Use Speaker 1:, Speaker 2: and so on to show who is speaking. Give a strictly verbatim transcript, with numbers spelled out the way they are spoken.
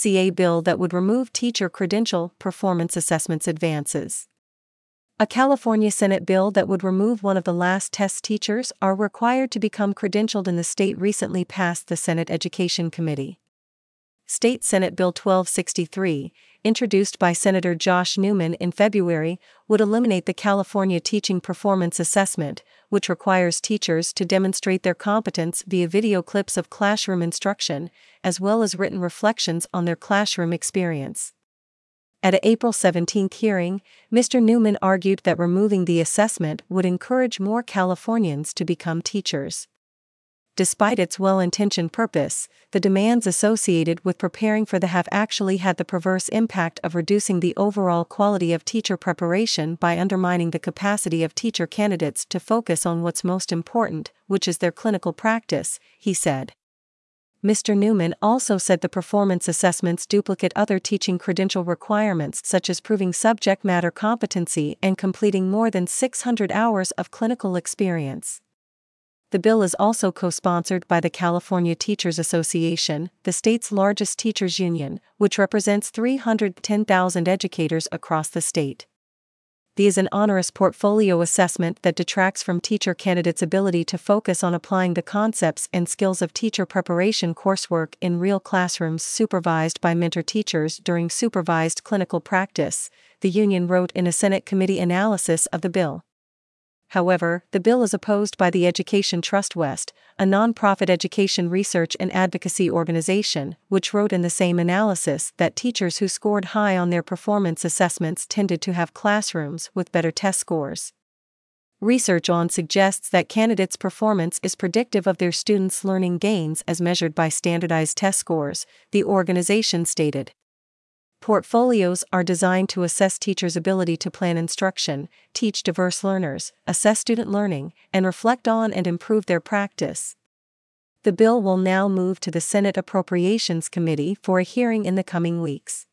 Speaker 1: C A bill that would remove teacher credential performance assessments advances. A California Senate bill that would remove one of the last tests teachers are required to become credentialed in the state recently passed the Senate Education Committee. State Senate Bill twelve sixty-three, introduced by Senator Josh Newman in February, would eliminate the California Teaching Performance Assessment, which requires teachers to demonstrate their competence via video clips of classroom instruction, as well as written reflections on their classroom experience. At an April seventeenth hearing, Mister Newman argued that removing the assessment would encourage more Californians to become teachers. Despite its well-intentioned purpose, the demands associated with preparing for the have actually had the perverse impact of reducing the overall quality of teacher preparation by undermining the capacity of teacher candidates to focus on what's most important, which is their clinical practice, he said. Mister Newman also said the performance assessments duplicate other teaching credential requirements such as proving subject matter competency and completing more than six hundred hours of clinical experience. The bill is also co-sponsored by the California Teachers Association, the state's largest teachers union, which represents three hundred ten thousand educators across the state. The is an onerous portfolio assessment that detracts from teacher candidates' ability to focus on applying the concepts and skills of teacher preparation coursework in real classrooms supervised by mentor teachers during supervised clinical practice, the union wrote in a Senate committee analysis of the bill. However, the bill is opposed by the Education Trust West, a nonprofit education research and advocacy organization, which wrote in the same analysis that teachers who scored high on their performance assessments tended to have classrooms with better test scores. Research on suggests that candidates' performance is predictive of their students' learning gains as measured by standardized test scores, the organization stated. Portfolios are designed to assess teachers' ability to plan instruction, teach diverse learners, assess student learning, and reflect on and improve their practice. The bill will now move to the Senate Appropriations Committee for a hearing in the coming weeks.